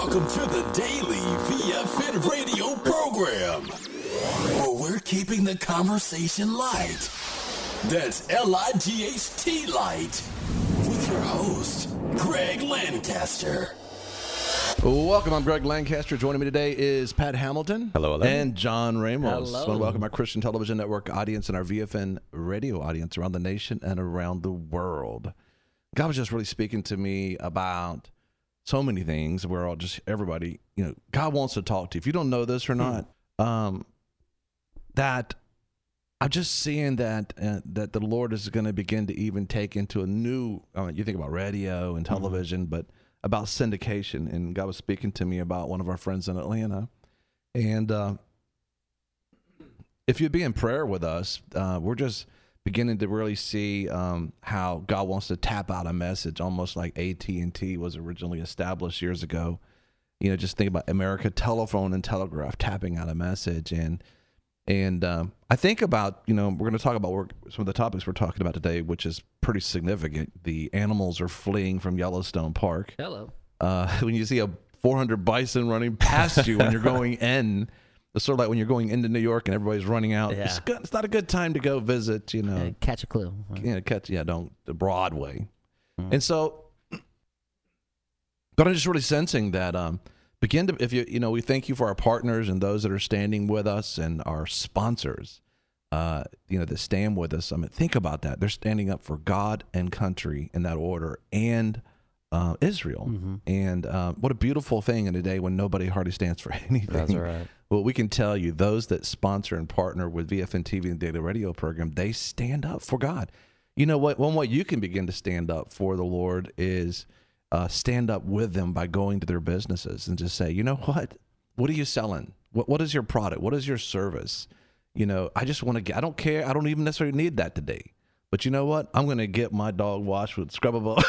Welcome to the daily VFN radio program, where we're keeping the conversation light. That's LIGHT light, with your host, Greg Lancaster. Welcome, I'm Greg Lancaster. Joining me today is Pat Hamilton. Hello. And John Ramos. Hello. I want to welcome our Christian Television Network audience and our VFN radio audience around the nation and around the world. God was just really speaking to me about so many things. We're all just, everybody, God wants to talk to you. If you don't know this or not, that I'm just seeing that that the Lord is going to begin to even take into a new, you think about radio and television, but about syndication. And God was speaking to me about one of our friends in Atlanta. And if you'd be in prayer with us, we're just beginning to really see how God wants to tap out a message, almost like AT&T was originally established years ago. Just think about America Telephone and Telegraph tapping out a message. And I think about, we're going to talk about some of the topics we're talking about today, which is pretty significant. The animals are fleeing from Yellowstone Park. Hello. When you see a 400 bison running past you when you're going in, it's sort of like when you're going into New York and everybody's running out. Yeah. It's not a good time to go visit, Catch a clue. the Broadway. And so, but I'm just really sensing that, we thank you for our partners and those that are standing with us and our sponsors, that stand with us. Think about that. They're standing up for God and country in that order, and Israel. And what a beautiful thing in a day when nobody hardly stands for anything. That's right. Well, we can tell you, those that sponsor and partner with VFN TV and the Daily Radio program, they stand up for God. You know what? One way you can begin to stand up for the Lord is stand up with them by going to their businesses and just say, you know what? What are you selling? What is your product? What is your service? I just want to get, I don't care. I don't even necessarily need that today. But you know what? I'm going to get my dog washed with Scrubbable.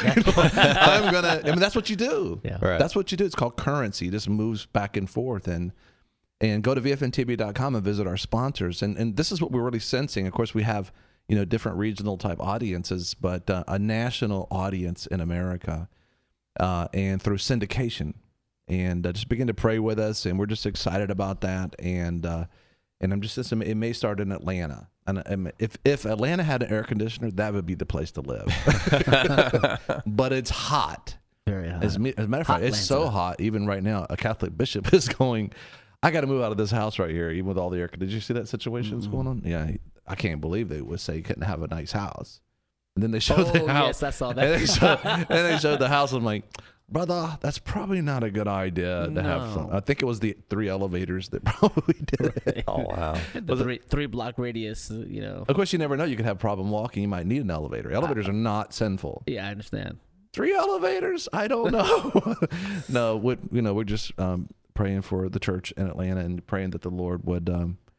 That's what you do. Yeah. Right. That's what you do. It's called currency. It just moves back and forth. And go to VFNTV.com and visit our sponsors. And this is what we're really sensing. Of course, we have, different regional type audiences, but a national audience in America and through syndication. And just begin to pray with us. And we're just excited about that. And I'm just, it may start in Atlanta. And if Atlanta had an air conditioner, that would be the place to live. But it's hot. Very hot. As a matter of fact, it's so hot, even right now, a Catholic bishop is going, I got to move out of this house right here, even with all the air. Did you see that situation that's going on? Yeah, I can't believe they would say you couldn't have a nice house. And then they showed the house. Yes, I saw that. And they showed the house. I'm like, brother, that's probably not a good idea to have fun. I think it was the 3 elevators that probably did it. Oh, wow. The three block radius, Of course, you never know. You could have problem walking. You might need an elevator. Elevators are not sinful. Yeah, I understand. 3 elevators? I don't know. No, we're just praying for the church in Atlanta and praying that the Lord would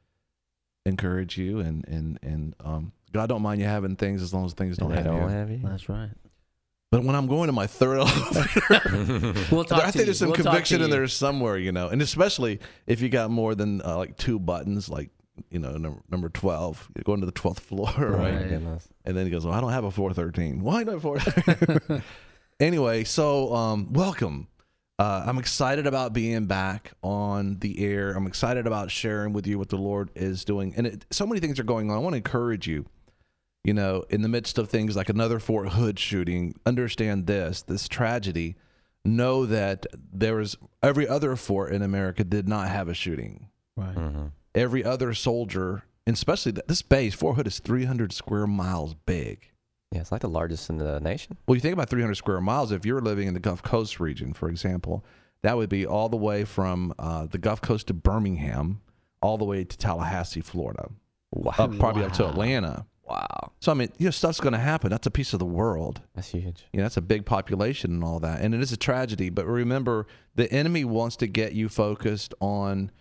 encourage you and God don't mind you having things as long as things don't have you. That's right. But when I'm going to my 3rd elevator, We'll talk I to think there's you. some We'll conviction talk in to there you. somewhere, and especially if you got more than like 2 buttons, like number 12, you're going to the 12th floor, right? Right. Goodness. And then he goes, well, I don't have a 413. Why not 413? Anyway, so welcome. I'm excited about being back on the air. I'm excited about sharing with you what the Lord is doing. And so many things are going on. I want to encourage you, in the midst of things like another Fort Hood shooting, understand this tragedy. Know that every other fort in America did not have a shooting. Right. Every other soldier, and especially this base, Fort Hood is 300 square miles big. Yeah, it's like the largest in the nation. Well, you think about 300 square miles. If you're living in the Gulf Coast region, for example, that would be all the way from the Gulf Coast to Birmingham, all the way to Tallahassee, Florida, Wow. probably up to Atlanta. Wow. So, stuff's going to happen. That's a piece of the world. That's huge. That's a big population and all that. And it is a tragedy. But remember, the enemy wants to get you focused on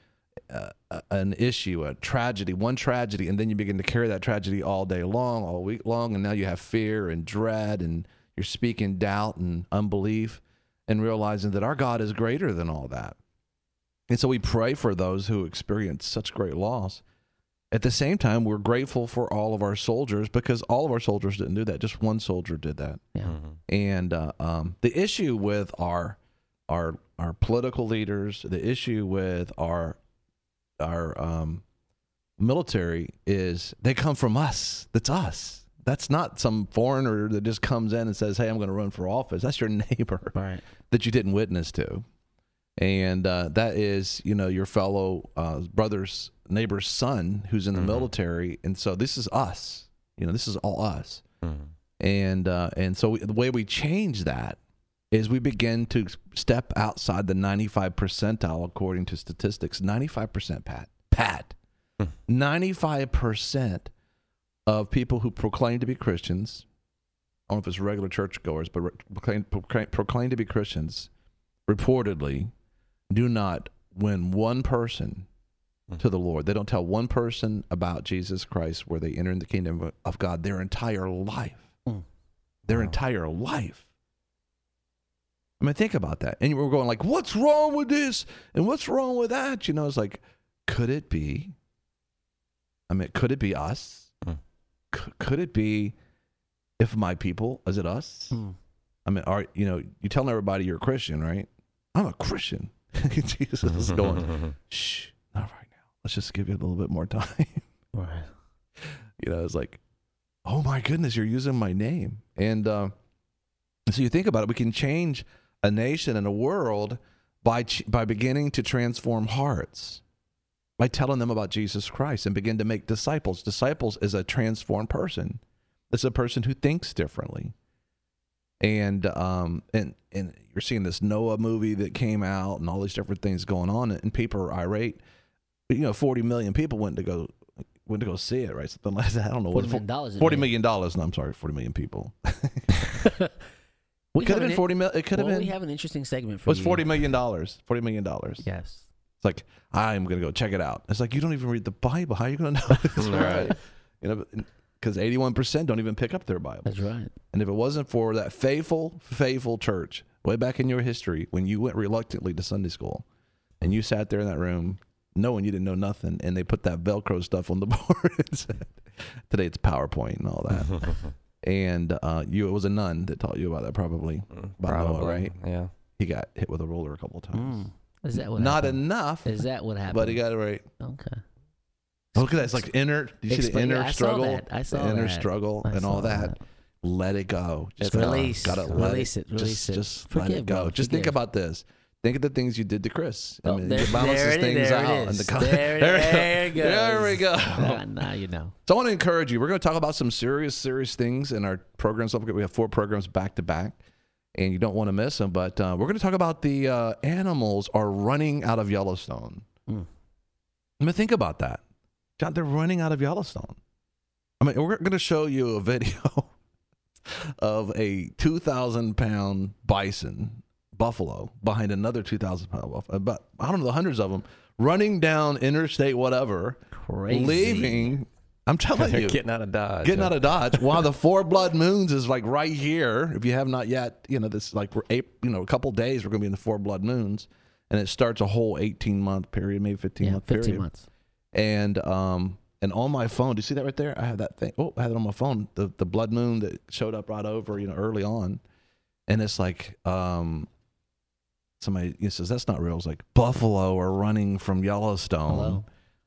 an issue, a tragedy, one tragedy, and then you begin to carry that tragedy all day long, all week long, and now you have fear and dread, and you're speaking doubt and unbelief, and realizing that our God is greater than all that. And so we pray for those who experience such great loss. At the same time, we're grateful for all of our soldiers, because all of our soldiers didn't do that. Just one soldier did that. Yeah. And the issue with our our political leaders, the issue with our military is they come from us. That's us. That's not some foreigner that just comes in and says, "Hey, I'm going to run for office." That's your neighbor Right. that you didn't witness to, and that is, your fellow brother's neighbor's son who's in the military, and so this is us. This is all us, and so the way we change that is we begin to step outside the 95 percentile according to statistics. 95%, Pat. 95% of people who proclaim to be Christians, I don't know if it's regular churchgoers, but proclaim to be Christians, reportedly do not win one person to the Lord. They don't tell one person about Jesus Christ where they enter in the kingdom of God their entire life. Their entire life. I mean, think about that. And we're going like, what's wrong with this? And what's wrong with that? It's like, could it be? I mean, could it be us? Could it be if my people? Is it us? I mean, you telling everybody you're a Christian, right? I'm a Christian. Jesus is going, shh, not right now. Let's just give you a little bit more time. Right. It's like, oh my goodness, you're using my name. And so you think about it, we can change a nation and a world by beginning to transform hearts, by telling them about Jesus Christ and begin to make disciples. Disciples is a transformed person. It's a person who thinks differently. And you're seeing this Noah movie that came out and all these different things going on, and people are irate. 40 million people went to go see it, right? Something like that. I don't know. $40 million. $40 million. No, I'm sorry, 40 million people. We Could have been 40 million. It could have been. We have an interesting segment for What's you. $40 million? $40 million. Yes. It's like, I'm going to go check it out. It's like, you don't even read the Bible. How are you going to know this? Right. Because 81% don't even pick up their Bible. That's right. And if it wasn't for that faithful church way back in your history when you went reluctantly to Sunday school and you sat there in that room knowing you didn't know nothing, and they put that Velcro stuff on the board and said, today it's PowerPoint and all that. And it was a nun that taught you about that, probably. About Noah, right? Yeah. He got hit with a ruler a couple of times. Is that what Not happened? enough. Is that what happened? But he got it right. Okay. Look at that. It's like inner. Do you see the inner struggle? I saw the inner that. struggle I and saw all that. Let it go. Just release. Gotta Release it. Release it. Just Forgive, let it go. bro. Just think Forgive. about this. Think of the things you did to Chris. Oh, there you balance it things is. out. There it And is. the There it goes. There we go. Now you know. So I want to encourage you. We're going to talk about some serious things in our programs. We have 4 programs back to back, and you don't want to miss them. But we're going to talk about the animals are running out of Yellowstone. I mean, think about that. John, they're running out of Yellowstone. I mean, we're going to show you a video of a 2,000-pound buffalo behind another 2,000-pound buffalo. But I don't know, hundreds of them running down interstate whatever, Crazy. leaving. I'm telling you, Getting out of Dodge. getting out of Dodge. While the 4 blood moons is like right here. If you have not yet, this like we're a couple days we're going to be in the 4 blood moons, and it starts a whole 18-month period, maybe 15-month period. 15 months. And on my phone, do you see that right there? I have that thing. Oh, I have it on my phone. The blood moon that showed up right over, early on, and it's like somebody says that's not real. It's like buffalo are running from Yellowstone.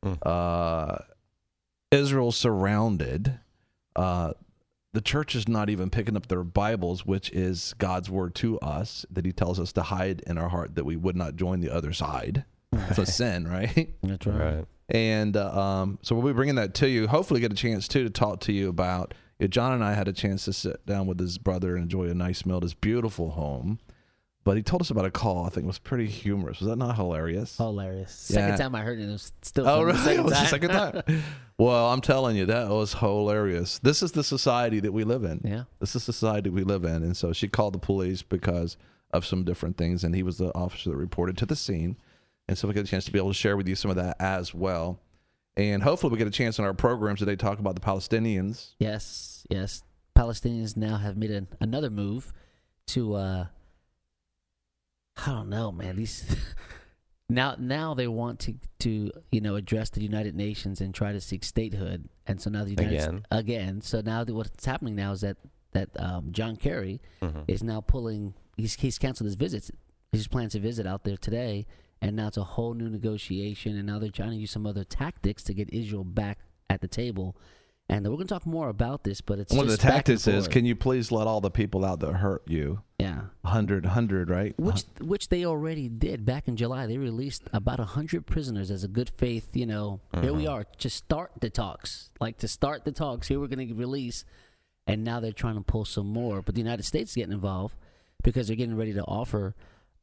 Israel's surrounded. The church is not even picking up their Bibles, which is God's word to us, that he tells us to hide in our heart that we would not join the other side. It's a sin, right? That's right. And so we'll be bringing that to you. Hopefully get a chance, too, to talk to you about, John and I had a chance to sit down with his brother and enjoy a nice meal at his beautiful home. But he told us about a call I think was pretty humorous. Was that not hilarious? Hilarious. Yeah. Second time I heard it, it was still Oh, funny. really? It was the second time? Well, I'm telling you, that was hilarious. This is the society that we live in. Yeah. This is the society we live in. And so she called the police because of some different things, and he was the officer that reported to the scene. And so we get a chance to be able to share with you some of that as well. And hopefully we get a chance in our programs today to talk about the Palestinians. Yes. Palestinians now have made another move to, I don't know, man. These now they want to address the United Nations and try to seek statehood. And so now the United again. So now what's happening now is that John Kerry is now pulling. He's canceled his visits He's planning to visit out there today, and now it's a whole new negotiation, and now they're trying to use some other tactics to get Israel back at the table. And we're going to talk more about this, but it's one of the just back and tactics is, forth. can you please let all the people out that hurt you? Yeah. 100, right? Which they already did back in July. They released about 100 prisoners as a good faith, here we are, to start the talks. Here we're going to release, and now they're trying to pull some more. But the United States is getting involved because they're getting ready to offer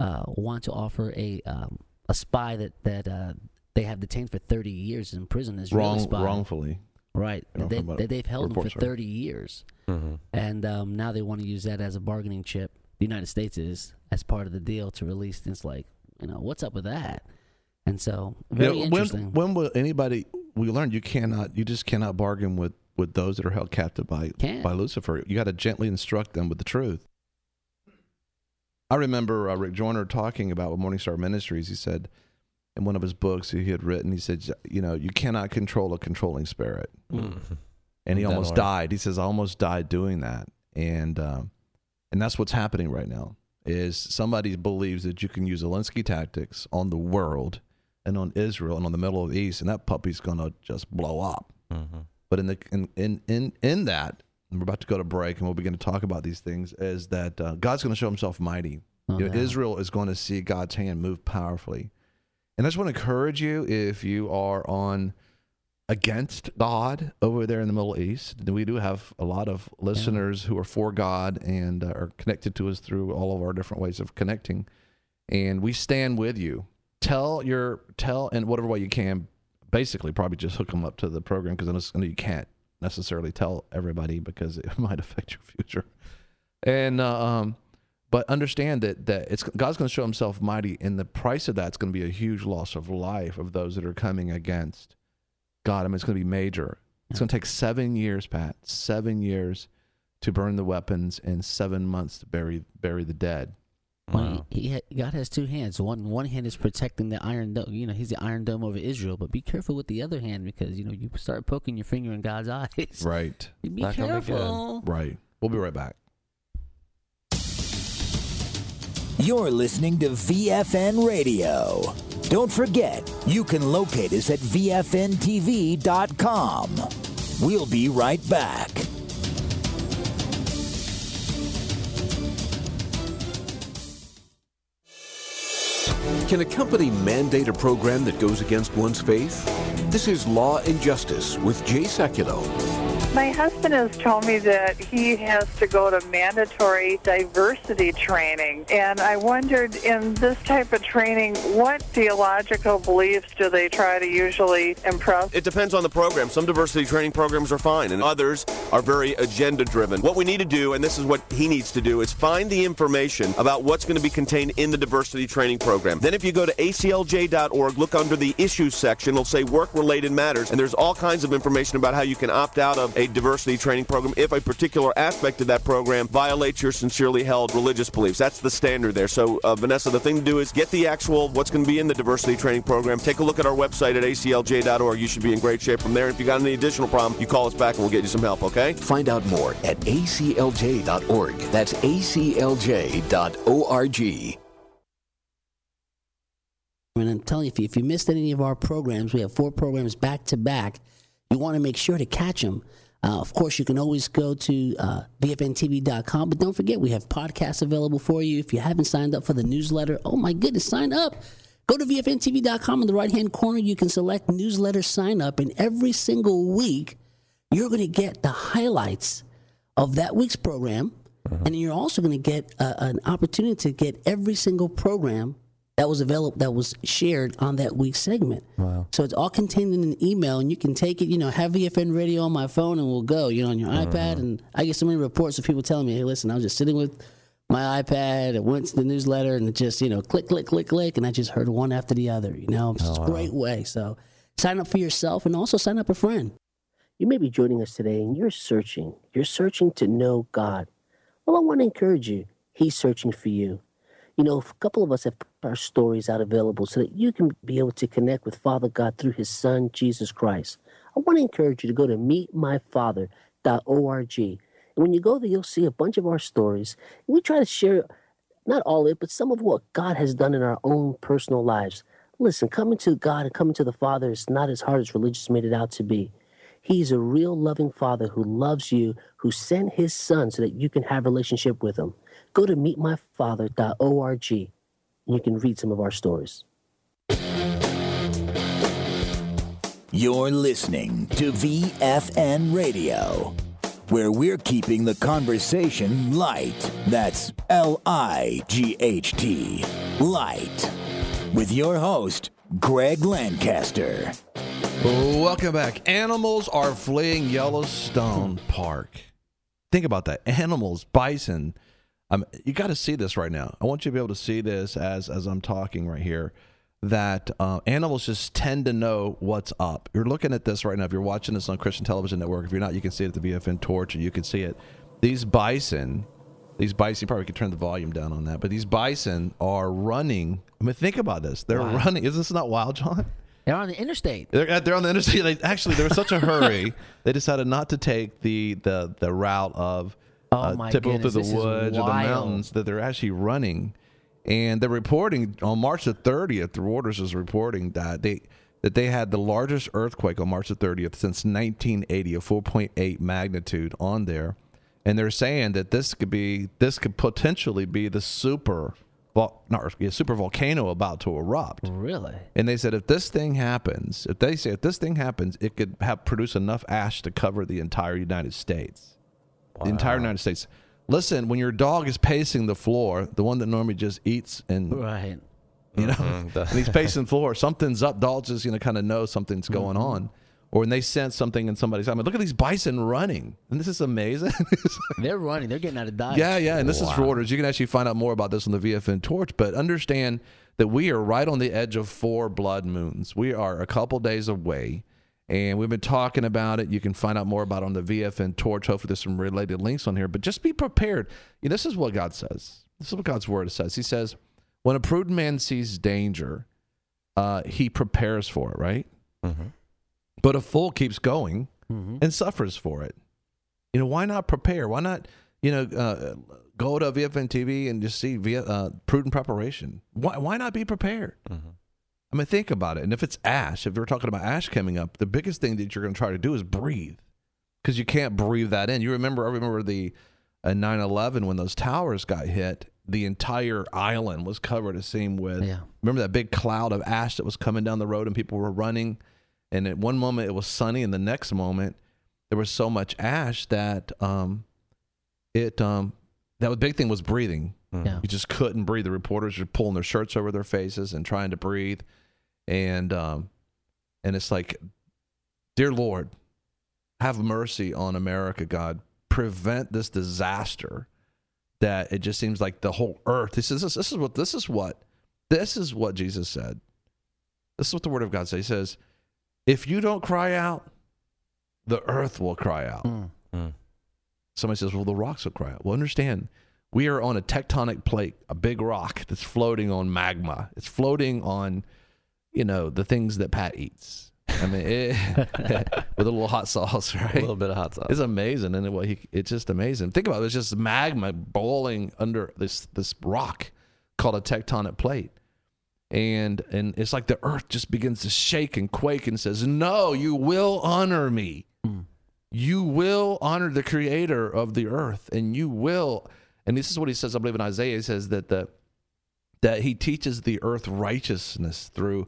a spy that they have detained for 30 years in prison. Israeli spy. Wrongfully. Right. They've held him for 30 years. Mm-hmm. And now they want to use that as a bargaining chip. The United States is, as part of the deal, to release things like, what's up with that? And so, very interesting. When will anybody, we learned you just cannot bargain with those that are held captive by Lucifer. You got to gently instruct them with the truth. I remember Rick Joyner talking about with Morning Star Ministries. He said, in one of his books he had written, he said, you cannot control a controlling spirit. Mm-hmm. And he almost died. He says, I almost died doing that. And that's what's happening right now, is somebody believes that you can use Zelensky tactics on the world and on Israel and on the Middle of the East, and that puppy's going to just blow up. Mm-hmm. But in that, and we're about to go to break, and we'll begin to talk about these things, is that God's going to show himself mighty. Israel is going to see God's hand move powerfully. And I just want to encourage you, if you are against God over there in the Middle East, we do have a lot of listeners who are for God and are connected to us through all of our different ways of connecting. And we stand with you. Tell in whatever way you can, basically probably just hook them up to the program, because I know you can't necessarily tell everybody because it might affect your future. And but understand that God's going to show himself mighty, and the price of that's going to be a huge loss of life of those that are coming against God. I mean, it's going to be major. It's going to take 7 years, Pat, 7 years to burn the weapons and 7 months to bury the dead. Well, God has two hands. One hand is protecting the Iron Dome. He's the Iron Dome over Israel. But be careful with the other hand, because you start poking your finger in God's eyes. Right. Be careful. Right. We'll be right back. You're listening to VFN Radio. Don't forget, you can locate us at VFNTV.com. We'll be right back. Can a company mandate a program that goes against one's faith? This is Law and Justice with Jay Sekulow. My husband has told me that he has to go to mandatory diversity training, and I wondered, in this type of training, what theological beliefs do they try to usually impress? It depends on the program. Some diversity training programs are fine, and others are very agenda-driven. What we need to do, and this is what he needs to do, is find the information about what's going to be contained in the diversity training program. Then if you go to aclj.org, look under the issues section, it'll say work-related matters, and there's all kinds of information about how you can opt out of a diversity training program if a particular aspect of that program violates your sincerely held religious beliefs. That's the standard there. So, Vanessa, the thing to do is get the actual what's going to be in the diversity training program. Take a look at our website at aclj.org. You should be in great shape from there. If you got any additional problem, you call us back and we'll get you some help, okay? Find out more at aclj.org. That's aclj.org. And I'm telling you, if you missed any of our programs, we have 4 programs back to back. You want to make sure to catch them. Of course, you can always go to VFNTV.com, but don't forget, we have podcasts available for you. If you haven't signed up for the newsletter, oh my goodness, sign up. Go to VFNTV.com. In the right-hand corner, you can select newsletter sign up, and every single week, you're going to get the highlights of that week's program, and you're also going to get an opportunity to get every single program that was available, that was shared on that week's segment. Wow. So it's all contained in an email, and you can take it, have VFN Radio on my phone, and we'll go, on your iPad. And I get so many reports of people telling me, hey, listen, I was just sitting with my iPad, I went to the newsletter, and it just, click, click, click, click, and I just heard one after the other, It's a great way. So sign up for yourself, and also sign up a friend. You may be joining us today, and you're searching to know God. Well, I want to encourage you. He's searching for you. A couple of us have put our stories out available so that you can be able to connect with Father God through his Son, Jesus Christ. I want to encourage you to go to meetmyfather.org. And when you go there, you'll see a bunch of our stories. We try to share not all of it, but some of what God has done in our own personal lives. Listen, coming to God and coming to the Father is not as hard as religious made it out to be. He's a real loving Father who loves you, who sent his Son so that you can have a relationship with him. Go to meetmyfather.org and you can read some of our stories. You're listening to VFN Radio, where we're keeping the conversation light. That's L-I-G-H-T, light. With your host, Greg Lancaster. Welcome back. Animals are fleeing Yellowstone Park. Think about that. Animals, bison. You got to see this right now. I want you to be able to see this as I'm talking right here, that animals just tend to know what's up. You're looking at this right now. If you're watching this on Christian Television Network, if you're not, you can see it at the VFN Torch, and you can see it. These bison, you probably could turn the volume down on that, but these bison are running. I mean, think about this. They're running. Is this not wild, John? They're on the interstate. They're on the interstate. They were such a hurry. They decided not to take the route of typical through the woods or the mountains, that they're actually running. And they're reporting on March the 30th, Reuters is reporting that they had the largest earthquake on March the 30th since 1980, a 4.8 magnitude on there. And they're saying that this could potentially be the super volcano about to erupt. Really? And they said if this thing happens, it could produce enough ash to cover the entire United States. Wow. The entire United States. Listen, when your dog is pacing the floor, the one that normally just eats and and he's pacing the floor, something's up. Dogs just kind of know something's going on. Or when they sense something in somebody's eye. I mean, look at these bison running. And this is amazing. They're running. They're getting out of Dodge. Yeah. And this is Reuters. You can actually find out more about this on the VFN Torch. But understand that we are right on the edge of 4 blood moons. We are a couple days away. And we've been talking about it. You can find out more about it on the VFN Torch. Hopefully there's some related links on here. But just be prepared. This is what God says. This is what God's word says. He says, when a prudent man sees danger, he prepares for it, right? Mm-hmm. But a fool keeps going and suffers for it. Why not prepare? Why not, go to VFN TV and just see prudent preparation? Why not be prepared? Mm-hmm. I mean, think about it. And if it's ash, if we're talking about ash coming up, the biggest thing that you're going to try to do is breathe, because you can't breathe that in. I remember the 9/11 when those towers got hit. The entire island was covered, it seemed, with. Yeah. Remember that big cloud of ash that was coming down the road, and people were running. And at one moment it was sunny, and the next moment there was so much ash that that big thing was breathing. Yeah. You just couldn't breathe. The reporters were pulling their shirts over their faces and trying to breathe, and it's like, dear Lord, have mercy on America, God. Prevent this disaster that it just seems like the whole earth. This is what Jesus said. This is what the Word of God says. He says, if you don't cry out, the earth will cry out. Somebody says, well, the rocks will cry out. Well, understand, we are on a tectonic plate, a big rock that's floating on magma. It's floating on, the things that Pat eats. I mean, with a little hot sauce, right? A little bit of hot sauce. It's amazing. And it's just amazing. Think about it. It's just magma boiling under this rock called a tectonic plate. And it's like the earth just begins to shake and quake and says, no, you will honor me. You will honor the creator of the earth, and you will. And this is what he says, I believe in Isaiah. He says that he teaches the earth righteousness through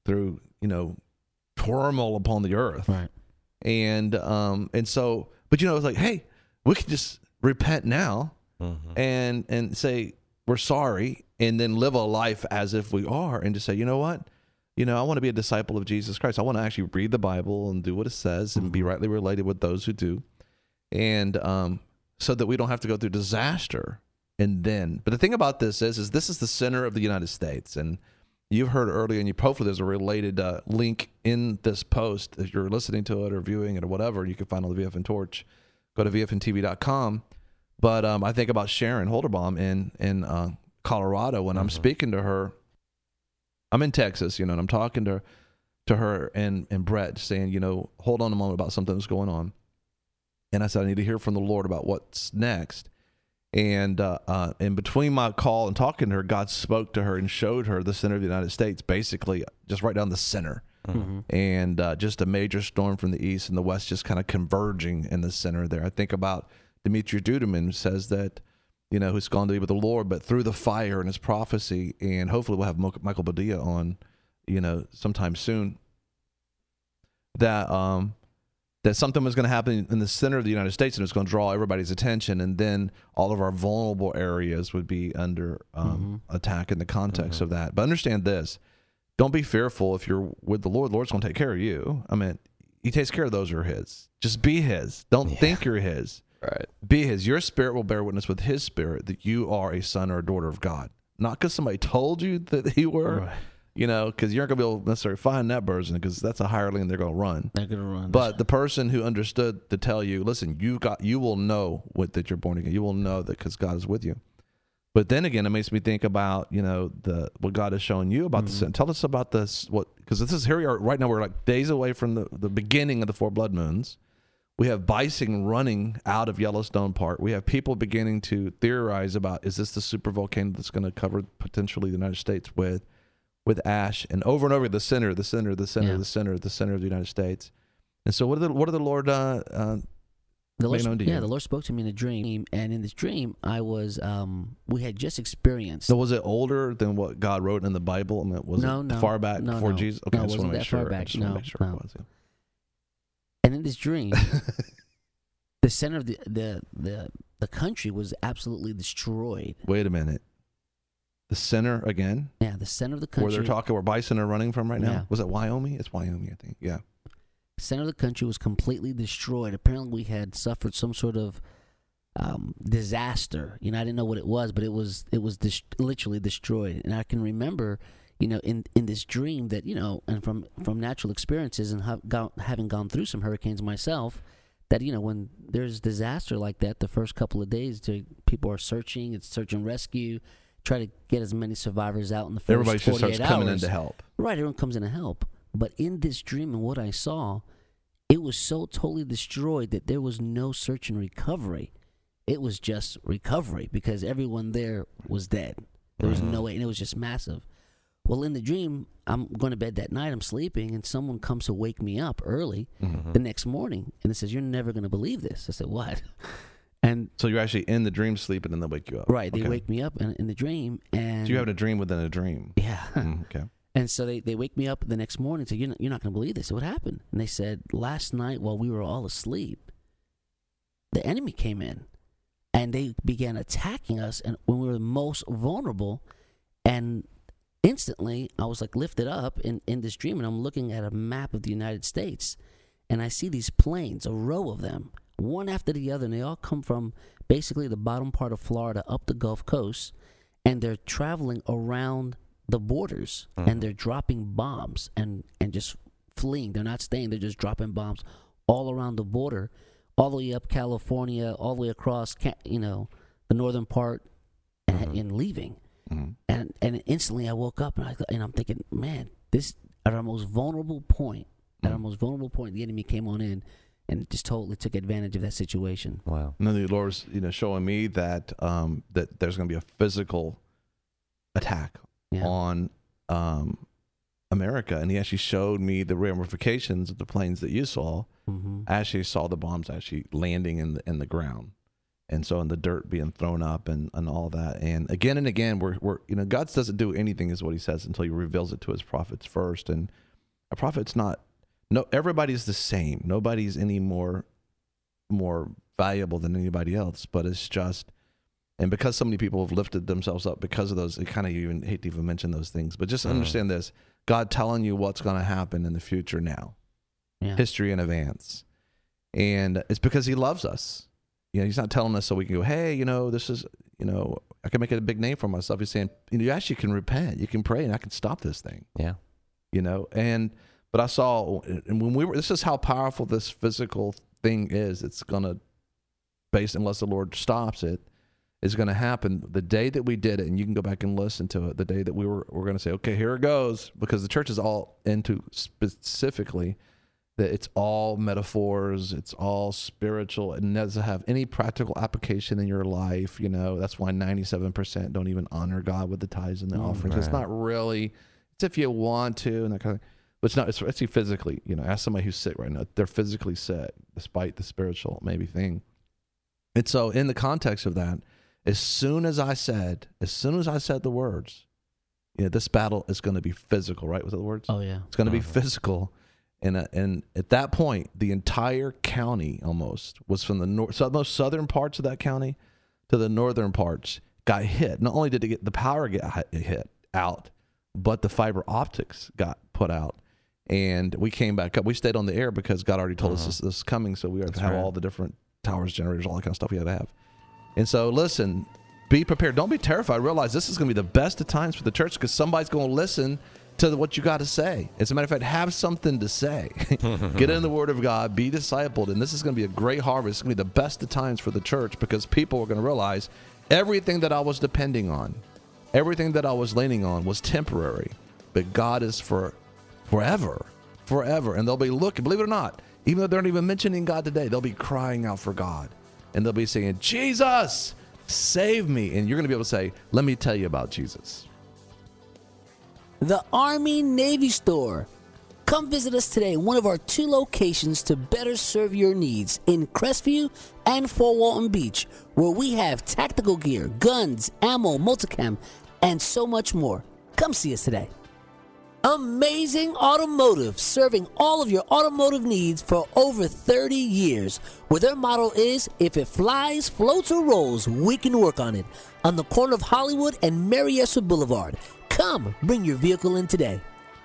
turmoil upon the earth. Right. And so, but it's like, hey, we can just repent now and say we're sorry, and then live a life as if we are, and just say, you know what? I want to be a disciple of Jesus Christ. I want to actually read the Bible and do what it says and be rightly related with those who do. And so that we don't have to go through disaster. But the thing about this is this is the center of the United States. And you've heard earlier, and hopefully there's a related link in this post. If you're listening to it or viewing it or whatever, you can find on the VFN Torch. Go to VFNTV.com. But I think about Sharon Holderbaum in Colorado. When I'm speaking to her, I'm in Texas, and I'm talking to her and Brett, saying, hold on a moment about something that's going on. And I said, I need to hear from the Lord about what's next. And between my call and talking to her, God spoke to her and showed her the center of the United States, basically just right down the center. And just a major storm from the east and the west just kind of converging in the center there. I think about Dimitri Duduman says that, who's gone to be with the Lord, but through the fire and his prophecy, and hopefully we'll have Michael Badia on, sometime soon, that something was going to happen in the center of the United States and it was going to draw everybody's attention, and then all of our vulnerable areas would be under attack in the context of that. But understand this. Don't be fearful if you're with the Lord. The Lord's going to take care of you. I mean, he takes care of those who are his. Just be his. Don't think you're his. Right. Be his. Your spirit will bear witness with his spirit that you are a son or a daughter of God. Not because somebody told you that you were, because you aren't going to be able to necessarily find that person, because that's a hireling, they're going to run. They're going to run. But the person who understood to tell you, listen, you will know that you're born again. You will know that because God is with you. But then again, it makes me think about, what God has shown you about the sin. Tell us about this, because this is, here we are right now, we're like days away from the beginning of the 4 blood moons. We have bison running out of Yellowstone Park. We have people beginning to theorize about, is this the super volcano that's going to cover potentially the United States with ash, and over the center of the United States. And so what did the Lord The Lord spoke to me in a dream, and in this dream, I was we had just experienced. So was it older than what God wrote in the Bible? I mean, was it far back before Jesus? Okay, no, I just want to make sure. Far back. I just want to make sure it was. And in this dream, the center of the country was absolutely destroyed. Wait a minute. The center again? Yeah, the center of the country. Where bison are running from right now? Yeah. Was it Wyoming? It's Wyoming, I think. Yeah. The center of the country was completely destroyed. Apparently, we had suffered some sort of disaster. I didn't know what it was, but it was literally destroyed. And I can remember, in this dream that, and from natural experiences and having gone through some hurricanes myself, that, when there's disaster like that, the first couple of days, people are searching. It's search and rescue. Try to get as many survivors out in the first 48 hours. Everybody just starts coming in to help. Right, everyone comes in to help. But in this dream and what I saw, it was so totally destroyed that there was no search and recovery. It was just recovery because everyone there was dead. There was no way, and it was just massive. Well, in the dream, I'm going to bed that night, I'm sleeping, and someone comes to wake me up early the next morning, and it says, "You're never going to believe this." I said, "What?" And so you're actually in the dream sleeping, and they wake you up. Right, they wake me up in the dream, and so you're having a dream within a dream. Yeah. Okay. And so they wake me up the next morning and say, "You're not going to believe this." I said, "What happened?" And they said, "Last night while we were all asleep, the enemy came in, and they began attacking us, and when we were most vulnerable, and instantly I was like lifted up in this dream, and I'm looking at a map of the United States, and I see these planes, a row of them, one after the other, and they all come from basically the bottom part of Florida up the Gulf Coast, and they're traveling around the borders, and they're dropping bombs and just fleeing. They're not staying. They're just dropping bombs all around the border, all the way up California, all the way across, the northern part, and leaving. And instantly I woke up, and I'm thinking, man, this at our most vulnerable point, the enemy came on in and just totally took advantage of that situation. Wow. And then the Lord's showing me that that there's going to be a physical attack on America, and he actually showed me the ramifications of the planes that you saw. I actually saw the bombs actually landing in the ground, and so in the dirt being thrown up and all that. And again, we're God doesn't do anything is what he says until he reveals it to his prophets first. And a prophet's not everybody's the same. Nobody's any more valuable than anybody else, but it's just. And because so many people have lifted themselves up because of those, I kind of even hate to even mention those things. But just understand this: God telling you what's going to happen in the future now, history in advance, and it's because He loves us. He's not telling us so we can go, hey, this is, I can make it a big name for myself. He's saying, you actually can repent, you can pray, and I can stop this thing. Yeah. But I saw, and when this is how powerful this physical thing is. It's going to, unless the Lord stops it, is going to happen the day that we did it. And you can go back and listen to it. The day that we're going to say, okay, here it goes, because the church is all into specifically that it's all metaphors, it's all spiritual, it doesn't have any practical application in your life. That's why 97% don't even honor God with the tithes and the offerings. It's not really, it's if you want to and that kind of, but it's not, it's actually physically, ask somebody who's sick right now, they're physically sick despite the spiritual maybe thing. And so in the context of that, as soon as I said the words, this battle is going to be physical, right? Was that the words? Oh, yeah. It's going to be physical. And at that point, the entire county almost was from the most southern parts of that county to the northern parts got hit. Not only did the power get hit out, but the fiber optics got put out. And we came back up. We stayed on the air because God already told us this is coming. So we had to have all the different towers, generators, all that kind of stuff we had to have. And so listen, be prepared. Don't be terrified. Realize this is going to be the best of times for the church because somebody's going to listen to what you got to say. As a matter of fact, have something to say. Get in the Word of God, be discipled, and this is going to be a great harvest. It's going to be the best of times for the church because people are going to realize everything that I was depending on, everything that I was leaning on was temporary, but God is for forever. And they'll be looking, believe it or not, even though they're not even mentioning God today, they'll be crying out for God. And they'll be saying, Jesus, save me. And you're going to be able to say, let me tell you about Jesus. The Army-Navy Store. Come visit us today in one of our 2 locations to better serve your needs in Crestview and Fort Walton Beach, where we have tactical gear, guns, ammo, multicam, and so much more. Come see us today. Amazing Automotive, serving all of your automotive needs for over 30 years, where their motto is, if it flies, floats, or rolls, we can work on it. On the corner of Hollywood and Mary Esther Boulevard. Come, bring your vehicle in today.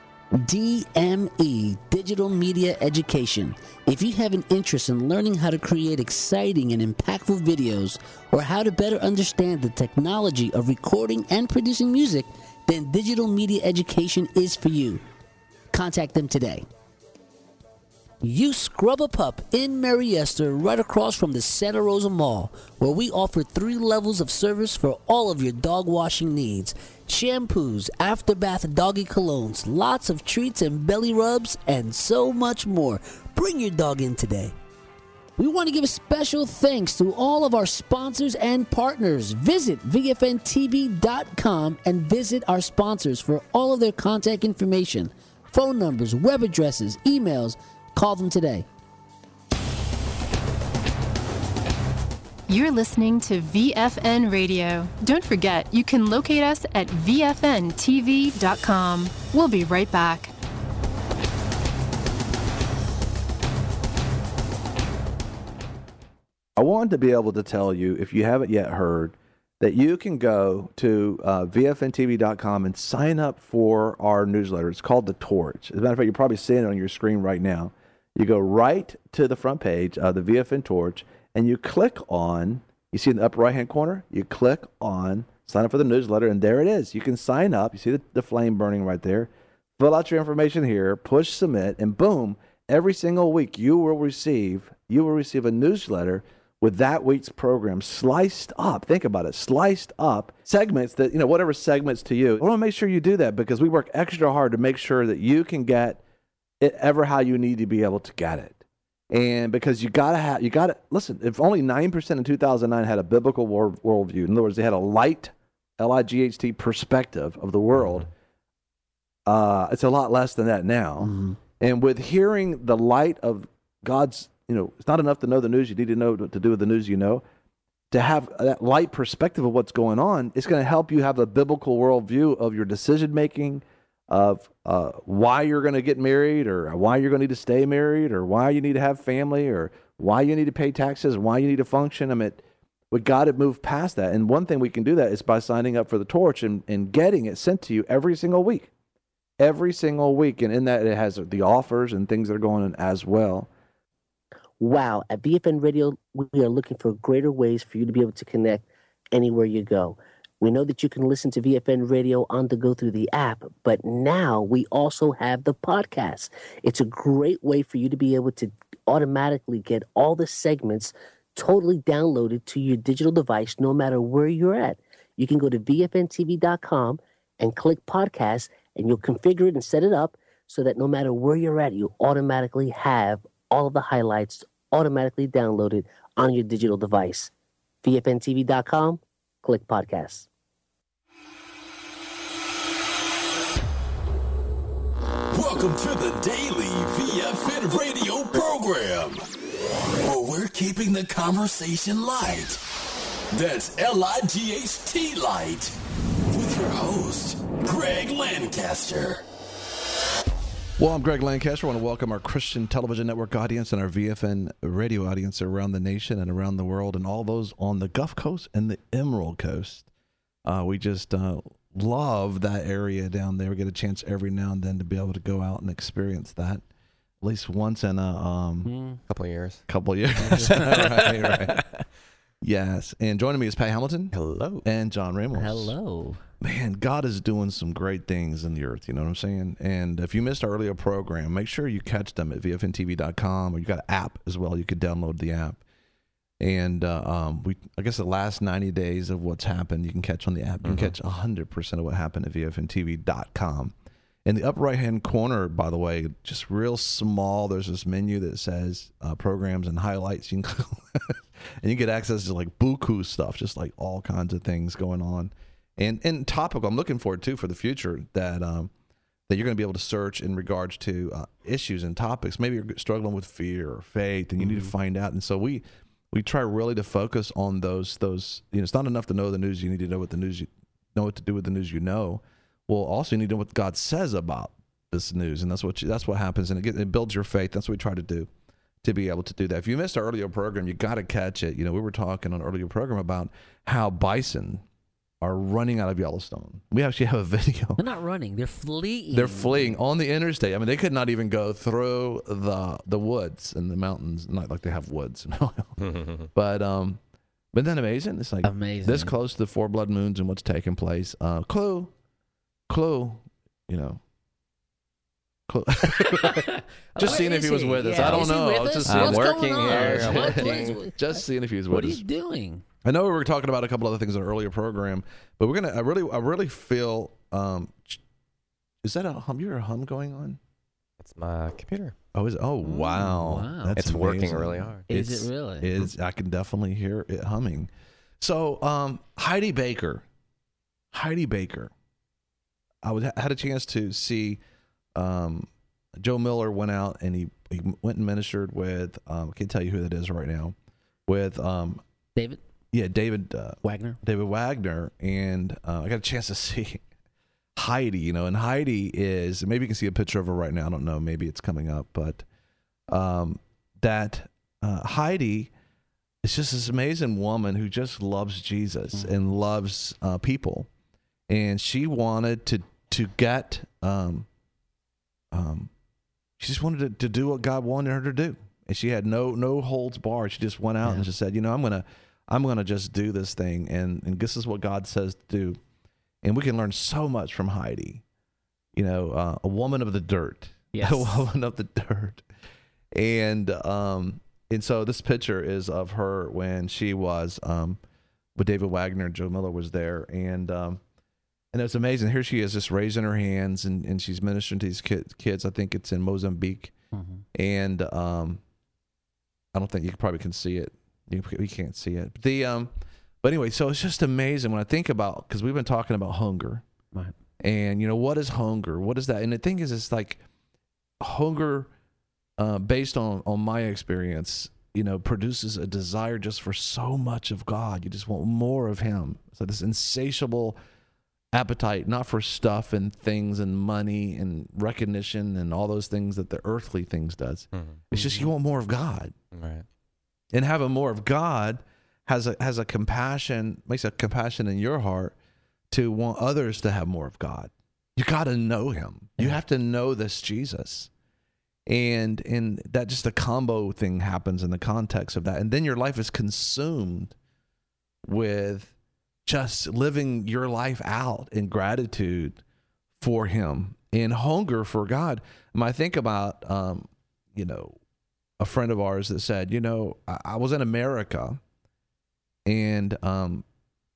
DME, Digital Media Education. If you have an interest in learning how to create exciting and impactful videos, or how to better understand the technology of recording and producing music, then Digital Media Education is for you. Contact them today. You Scrub a Pup in Mary Esther, right across from the Santa Rosa Mall, where we offer 3 levels of service for all of your dog washing needs. Shampoos, after-bath doggy colognes, lots of treats and belly rubs, and so much more. Bring your dog in today. We want to give a special thanks to all of our sponsors and partners. Visit VFNTV.com and visit our sponsors for all of their contact information, phone numbers, web addresses, emails. Call them today. You're listening to VFN Radio. Don't forget, you can locate us at VFNTV.com. We'll be right back. I wanted to be able to tell you, if you haven't yet heard, that you can go to VFNTV.com and sign up for our newsletter. It's called The Torch. As a matter of fact, you're probably seeing it on your screen right now. You go right to the front page of the VFN Torch, and you click on, you see in the upper right-hand corner, you click on sign up for the newsletter, and there it is. You can sign up. You see the flame burning right there. Fill out your information here, push submit, and boom, every single week you will receive a newsletter with that week's program sliced up. Think about it, sliced up segments that, whatever segments to you. I want to make sure you do that because we work extra hard to make sure that you can get it ever how you need to be able to get it. And because you gotta listen, if only 9% in 2009 had a biblical worldview, in other words, they had a light, L-I-G-H-T perspective of the world, it's a lot less than that now. Mm-hmm. And with hearing the light of God's, it's not enough to know the news. You need to know what to do with the news you know. To have that light perspective of what's going on, it's going to help you have a biblical worldview of your decision-making, of why you're going to get married, or why you're going to need to stay married, or why you need to have family, or why you need to pay taxes, why you need to function. I mean, with God, it moved past that. And one thing we can do that is by signing up for the Torch and getting it sent to you every single week. Every single week. And in that, it has the offers and things that are going on as well. Wow. At BFN Radio, we are looking for greater ways for you to be able to connect anywhere you go. We know that you can listen to VFN Radio on the go through the app, but now we also have the podcast. It's a great way for you to be able to automatically get all the segments totally downloaded to your digital device, no matter where you're at. You can go to VFNTV.com and click podcast, and you'll configure it and set it up so that no matter where you're at, you automatically have all of the highlights automatically downloaded on your digital device. VFNTV.com, click podcasts. Welcome to the daily VFN radio program, where we're keeping the conversation light. That's L-I-G-H-T light, with your host, Greg Lancaster. Well, I'm Greg Lancaster. I want to welcome our Christian Television Network audience and our VFN radio audience around the nation and around the world, and all those on the Gulf Coast and the Emerald Coast. We just love that area down there. We get a chance every now and then to be able to go out and experience that, at least once in a couple of years. Right. Yes. And joining me is Pat Hamilton. Hello. And John Ramos. Hello. Man, God is doing some great things in the earth, you know what I'm saying? And if you missed our earlier program, make sure you catch them at VFNTV.com, or you got an app as well. You could download the app. And I guess the last 90 days of what's happened, you can catch on the app. You can catch 100% of what happened at VFNTV.com. In the upper right-hand corner, by the way, just real small, there's this menu that says programs and highlights. You can and you get access to like buku stuff, just like all kinds of things going on. And topical, I'm looking forward to for the future that that you're going to be able to search in regards to issues and topics. Maybe you're struggling with fear or faith, and you need to find out. And so we try really to focus on those. You know, it's not enough to know the news. You need to know what the news, know what to do with the news you know. Well, also you need to know what God says about this news, and that's what happens, and it builds your faith. That's what we try to do, to be able to do that. If you missed our earlier program, you got to catch it. You know, we were talking on an earlier program about how bison are running out of Yellowstone. We actually have a video. They're not running. They're fleeing. They're fleeing on the interstate. I mean, they could not even go through the woods and the mountains. Not like they have woods. But then amazing. It's like amazing. This close to the 4 blood moons and what's taking place. Clue, you know. Just seeing if he was with us. I don't know. I'm working here. Just seeing if he was with us. What are you doing? I know we were talking about a couple other things in an earlier program, but we're gonna. I really feel. Is that a hum? You hear a hum going on? It's my computer. Oh, is it? Oh, wow. That's it's amazing. Working really hard. Is it really? I can definitely hear it humming. So, Heidi Baker. I had a chance to see. Joe Miller went out and he went and ministered with. I can't tell you who that is right now. With David. Yeah, David Wagner. David Wagner, and I got a chance to see Heidi. You know, and Heidi is, maybe you can see a picture of her right now. I don't know, maybe it's coming up, but Heidi is just this amazing woman who just loves Jesus and loves people, and she wanted to get. She just wanted to do what God wanted her to do, and she had no holds barred. She just went out and just said, you know, I'm gonna just do this thing, and this is what God says to do, and we can learn so much from Heidi. You know, a woman of the dirt, a woman of the dirt, and so this picture is of her when she was with David Wagner and Joe Miller was there, and it's amazing. Here she is just raising her hands, and she's ministering to these kids. I think it's in Mozambique. And I don't think you probably can see it. We can't see it. But anyway, so it's just amazing when I think about, because we've been talking about hunger. Right. And, you know, what is hunger? What is that? And the thing is, it's like hunger, based on my experience, you know, produces a desire just for so much of God. You just want more of Him. So this insatiable appetite, not for stuff and things and money and recognition and all those things that the earthly things does. It's just you want more of God. Right. And having more of God has a compassion, makes a compassion in your heart to want others to have more of God. You got to know Him. You have to know this Jesus. And that just a combo thing happens in the context of that. And then your life is consumed with just living your life out in gratitude for Him and hunger for God. And I think about, you know, a friend of ours that said, you know, I was in America and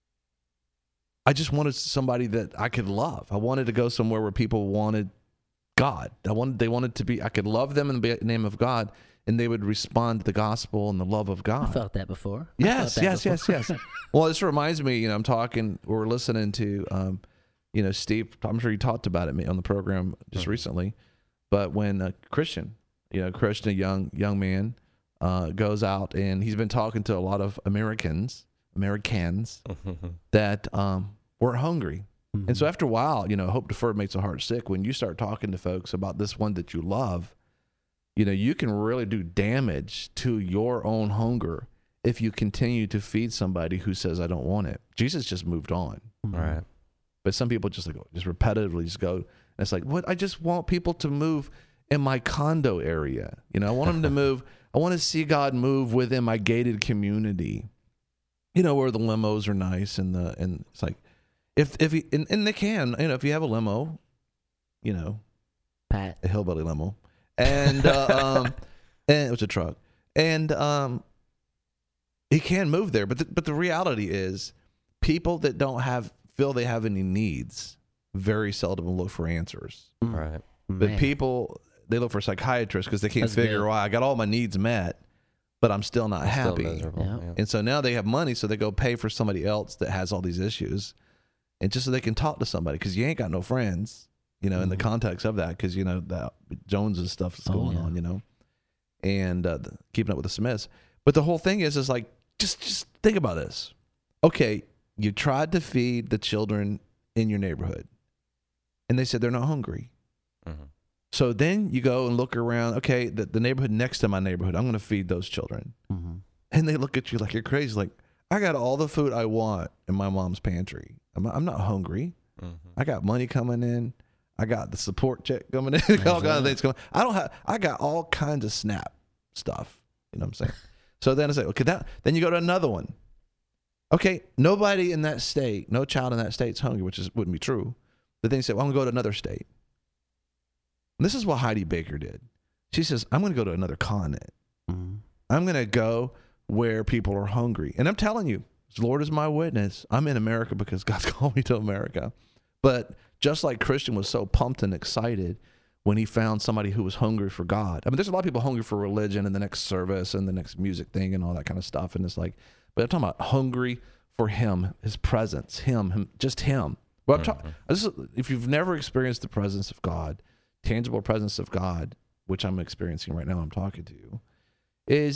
I just wanted somebody that I could love. I wanted to go somewhere where people wanted God. They wanted to be. I could love them in the name of God, and they would respond to the gospel and the love of God. I felt that before. Yes. Well, this reminds me. I'm talking. We're listening to, Steve. I'm sure you talked about it on the program just recently. But when a Christian, a young man, goes out and he's been talking to a lot of Americans that were hungry. And so after a while, hope deferred makes the heart sick. When you start talking to folks about this one that you love, you can really do damage to your own hunger if you continue to feed somebody who says, I don't want it. Jesus just moved on. Right. But some people just repetitively just go, and it's like, what? I just want people to move in my condo area. I want them to move. I want to see God move within my gated community, where the limos are nice and it's like, if they can, if you have a limo, Pat, a hillbilly limo, and and it was a truck, and he can move there, but the reality is, people that don't feel they have any needs very seldom look for answers. Right. But people, they look for psychiatrists because they can't figure out, I got all my needs met, but I'm still not happy. Yeah. And so now they have money, so they go pay for somebody else that has all these issues, and just so they can talk to somebody, because you ain't got no friends, in the context of that, because that Joneses stuff is going on, and keeping up with the Smiths. But the whole thing is like, just think about this. Okay, you tried to feed the children in your neighborhood, and they said they're not hungry. Mm-hmm. So then you go and look around. Okay, the neighborhood next to my neighborhood, I'm going to feed those children. Mm-hmm. And they look at you like you're crazy. Like, I got all the food I want in my mom's pantry. I'm not hungry. Mm-hmm. I got money coming in. I got the support check coming in. All kinds of things coming. I got all kinds of SNAP stuff. You know what I'm saying? So then I say, okay, then you go to another one. Okay, nobody in that state, no child in that state is hungry, which wouldn't be true. But then you say, well, I'm going to go to another state. And this is what Heidi Baker did. She says, I'm going to go to another continent. Mm-hmm. I'm going to go where people are hungry. And I'm telling you, the Lord is my witness. I'm in America because God's called me to America. But just like Christian was so pumped and excited when he found somebody who was hungry for God. I mean, there's a lot of people hungry for religion and the next service and the next music thing and all that kind of stuff. And it's like, but I'm talking about hungry for him, his presence, him, just him. Well, if you've never experienced the presence of God, tangible presence of God, which I'm experiencing right now, I'm talking to you, you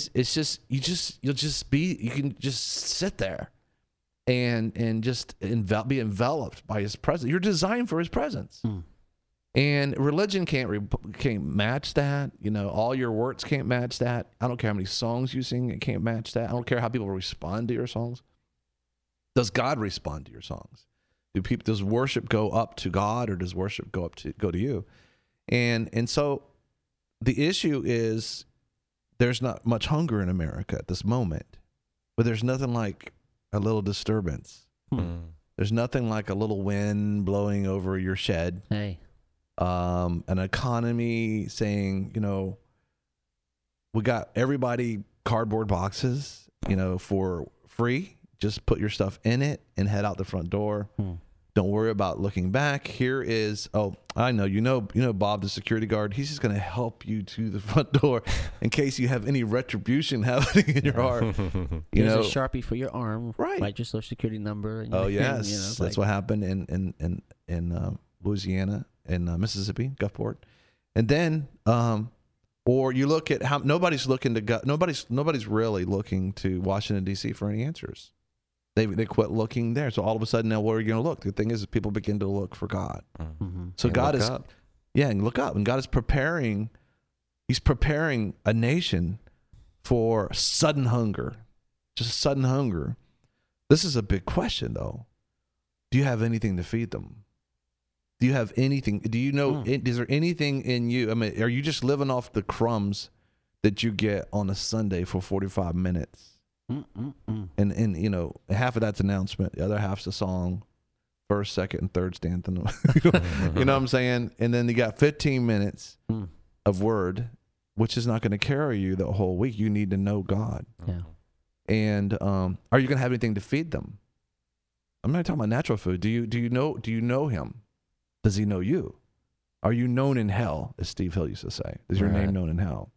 can just sit there and just be enveloped by his presence. You're designed for his presence. And religion can't match that. All your works can't match that. I don't care how many songs you sing, it can't match that. I don't care how people respond to your songs. Does God respond to your songs? Does worship go up to God, or does worship go to you? And so the issue is, there's not much hunger in America at this moment, but there's nothing like a little disturbance. There's nothing like a little wind blowing over your shed. Hey. An economy saying, we got everybody cardboard boxes, for free. Just put your stuff in it and head out the front door. Don't worry about looking back. Here is, I know, you know Bob, the security guard. He's just going to help you to the front door in case you have any retribution happening in your heart. There's a Sharpie for your arm. Right. Write your social security number. And Yes. That's what happened in Louisiana and Mississippi, Gulfport. And then, or you look at how nobody's really looking to Washington, D.C. for any answers. They quit looking there. So all of a sudden now, where are you going to look? The thing is, people begin to look for God. So and God look is, up. and look up. And God is preparing. He's preparing a nation for sudden hunger, just sudden hunger. This is a big question, though. Do you have anything to feed them? Do you have anything? Do you know? Is there anything in you? I mean, are you just living off the crumbs that you get on a Sunday for 45 minutes? And half of that's announcement, the other half's the song, first, second, and third stanza. You know what I'm saying? And then you got 15 minutes of word, which is not going to carry you the whole week. You need to know God. Yeah. And are you going to have anything to feed them? I'm not talking about natural food. Do you know him? Does he know you? Are you known in hell, as Steve Hill used to say? Is your name known in hell?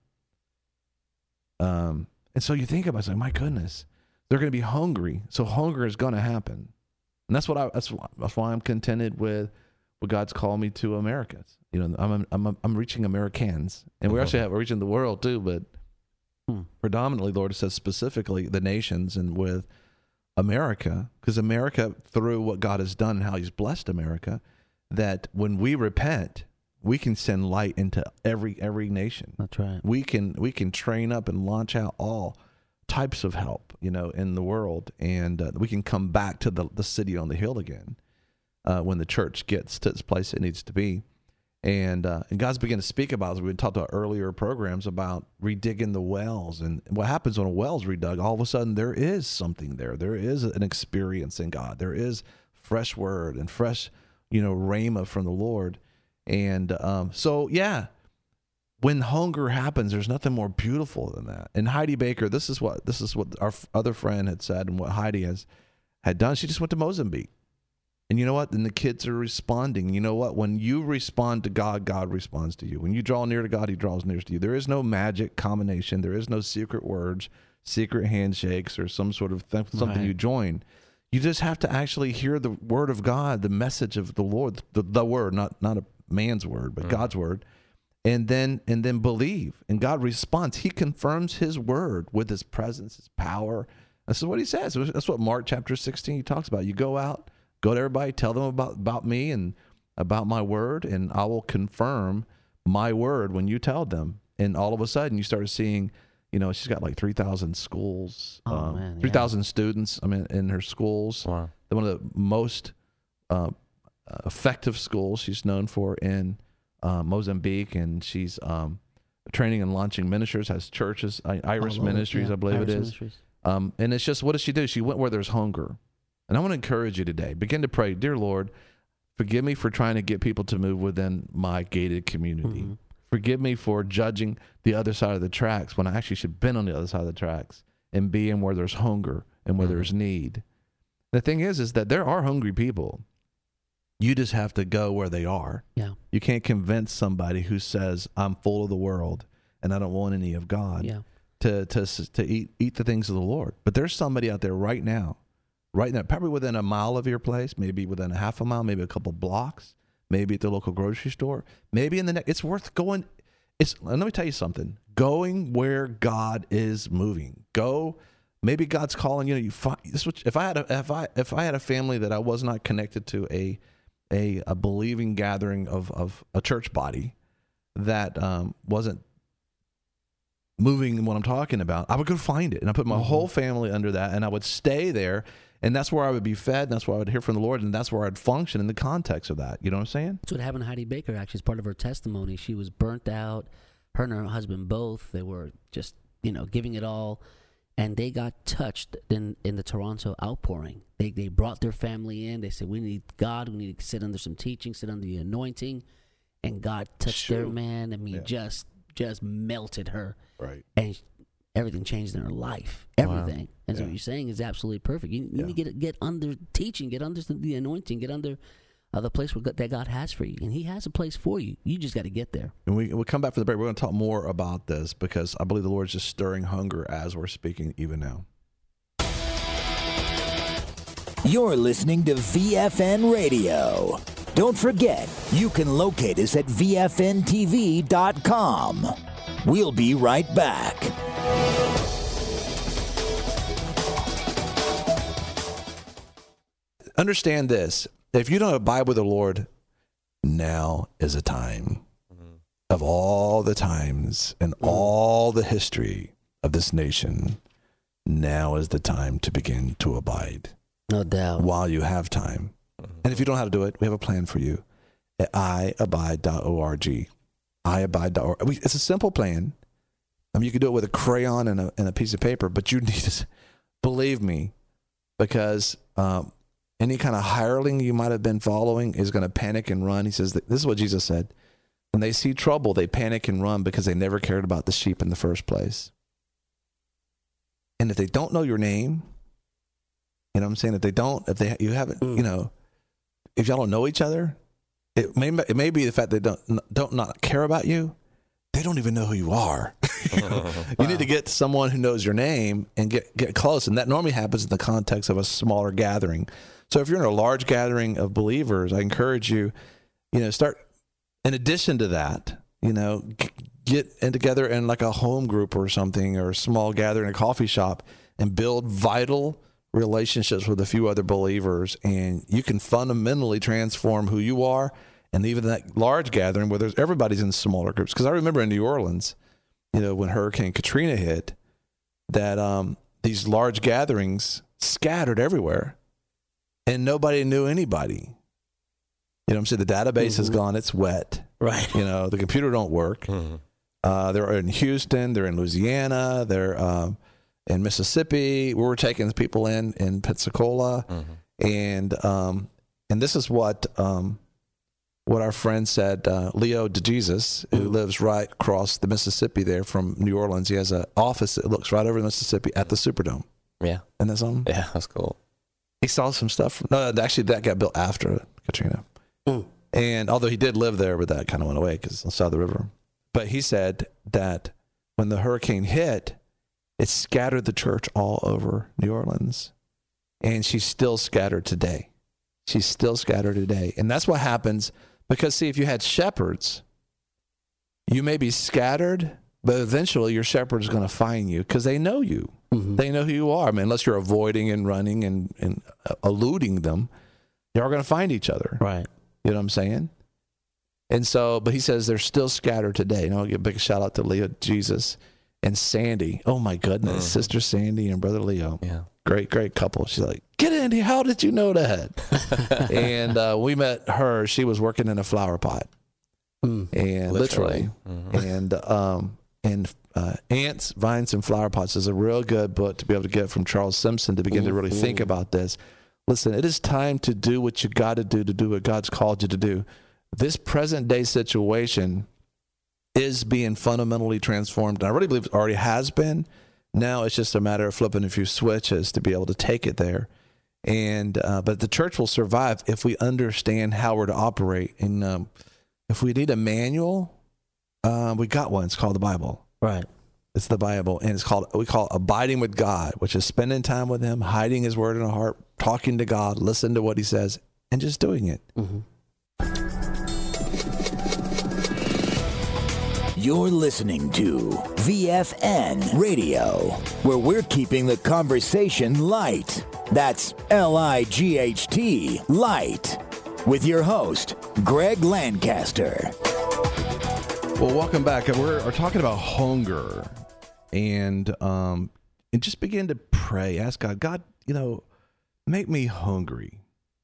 And so you think about it, like, my goodness, they're going to be hungry. So hunger is going to happen. And that's why I'm contented with what God's called me to Americans. You know, I'm reaching Americans, and we're reaching the world too, but predominantly, Lord says specifically the nations and with America, because America, through what God has done and how He's blessed America, that when we repent, we can send light into every nation. That's right. We can train up and launch out all types of help, you know, in the world, and we can come back to the city on the hill again when the church gets to its place it needs to be. And God's beginning to speak about, as we talked about earlier programs, about redigging the wells. And what happens when a well's redug, all of a sudden there is something there. There is an experience in God. There is fresh word and fresh, you know, rhema from the Lord. And so, yeah, when hunger happens, there's nothing more beautiful than that. And Heidi Baker, this is what our other friend had said, and what Heidi had done. She just went to Mozambique. And you know what? And the kids are responding. You know what? When you respond to God, God responds to you. When you draw near to God, He draws near to you. There is no magic combination. There is no secret words, secret handshakes, or some sort of something you join. You just have to actually hear the word of God, the message of the Lord, the word, not a man's word, but God's word, and then believe. And God responds. He confirms His word with His presence, His power. This is what He says. That's what Mark chapter 16 talks about. You go out. Go to everybody, tell them about me and about my word, and I will confirm my word when you tell them. And all of a sudden, you start seeing, you know, she's got like 3,000 schools, 3,000 students, in her schools. Wow. They're one of the most effective schools she's known for in Mozambique, and she's training and launching ministers, has churches, Iris Ministries, I believe Iris it is. And it's just, what does she do? She went where there's hunger. And I want to encourage you today. Begin to pray, dear Lord, forgive me for trying to get people to move within my gated community. Mm-hmm. Forgive me for judging the other side of the tracks when I actually should have been on the other side of the tracks and being where there's hunger and where there's need. The thing is that there are hungry people. You just have to go where they are. Yeah. You can't convince somebody who says, I'm full of the world and I don't want any of God to eat the things of the Lord. But there's somebody out there right now, probably within a mile of your place, maybe within a half a mile, maybe a couple blocks, maybe at the local grocery store, maybe in the next. It's worth going. Let me tell you something. Going where God is moving. Go. Maybe God's calling you. If I had a family that I was not connected to a believing gathering of a church body that wasn't moving in what I'm talking about, I would go find it, and I put my whole family under that, and I would stay there. And that's where I would be fed, and that's where I would hear from the Lord, and that's where I'd function in the context of that. You know what I'm saying? That's what happened to Heidi Baker, actually, as part of her testimony. She was burnt out. Her and her husband both. They were just, giving it all. And they got touched in the Toronto outpouring. They brought their family in. They said, we need God. We need to sit under some teaching, sit under the anointing. And God touched their man. Just melted her. Right. And everything changed in her life. Everything. Wow. And so what you're saying is absolutely perfect. You need to get under teaching, get under the anointing, get under the place that God has for you. And He has a place for you. You just got to get there. And we'll come back for the break. We're going to talk more about this because I believe the Lord's just stirring hunger as we're speaking even now. You're listening to VFN Radio. Don't forget, you can locate us at VFNTV.com. We'll be right back. Understand this. If you don't abide with the Lord, now is a time of all the times and all the history of this nation. Now is the time to begin to abide. No doubt. While you have time. And if you don't know how to do it, we have a plan for you at iabide.org. iabide.org. It's a simple plan. You can do it with a crayon and a piece of paper, but you need to believe me, because any kind of hireling you might have been following is going to panic and run. He says, this is what Jesus said. When they see trouble, they panic and run because they never cared about the sheep in the first place. And if they don't know your name, you know what I'm saying? If y'all don't know each other, it may be the fact they don't not care about you. They don't even know who you are. You need to get someone who knows your name and get close. And that normally happens in the context of a smaller gathering. So if you're in a large gathering of believers, I encourage you, start, in addition to that, get in together in like a home group or something, or a small gathering, a coffee shop, and build vital relationships with a few other believers. And you can fundamentally transform who you are. And even that large gathering where everybody's in smaller groups. Because I remember in New Orleans, when Hurricane Katrina hit, that these large gatherings scattered everywhere, and nobody knew anybody. You know what I'm saying? The database is gone. It's wet. Right. The computer don't work. They're in Houston. They're in Louisiana. They're in Mississippi. We were taking people in Pensacola. And this is what our friend said, Leo DeJesus, who lives right across the Mississippi there from New Orleans. He has an office that looks right over the Mississippi at the Superdome. Yeah. Isn't that something? Yeah, that's cool. He saw some stuff. No, actually, that got built after Katrina. And although he did live there, but that kind of went away because it's on the river. But he said that when the hurricane hit, it scattered the church all over New Orleans. And she's still scattered today. She's still scattered today. And that's what happens. Because, see, if you had shepherds, you may be scattered, but eventually your shepherd is going to find you because they know you. They know who you are. I mean, unless you're avoiding and running and eluding them, you're going to find each other. Right. You know what I'm saying? And so, but he says they're still scattered today. I'll give a big shout out to Leo Jesus and Sandy. Oh, my goodness. Sister Sandy and Brother Leo. Yeah. Great couple. She's like, get in here. How did you know that? And we met her. She was working in a flower pot. And literally. And Ants, Vines, and Flower Pots is a real good book to be able to get from Charles Simpson to begin to really think about this. Listen, it is time to do what you got to do what God's called you to do. This present day situation is being fundamentally transformed. And I really believe it already has been. Now it's just a matter of flipping a few switches to be able to take it there. And but the church will survive if we understand how we're to operate. And if we need a manual, we got one. It's called the Bible. Right. It's the Bible. And we call it abiding with God, which is spending time with him, hiding his word in our heart, talking to God, listening to what he says, and just doing it. You're listening to VFN Radio, where we're keeping the conversation light. That's L-I-G-H-T, light. With your host, Greg Lancaster. Well, welcome back. We're talking about hunger, and just begin to pray. Ask God, make me hungry.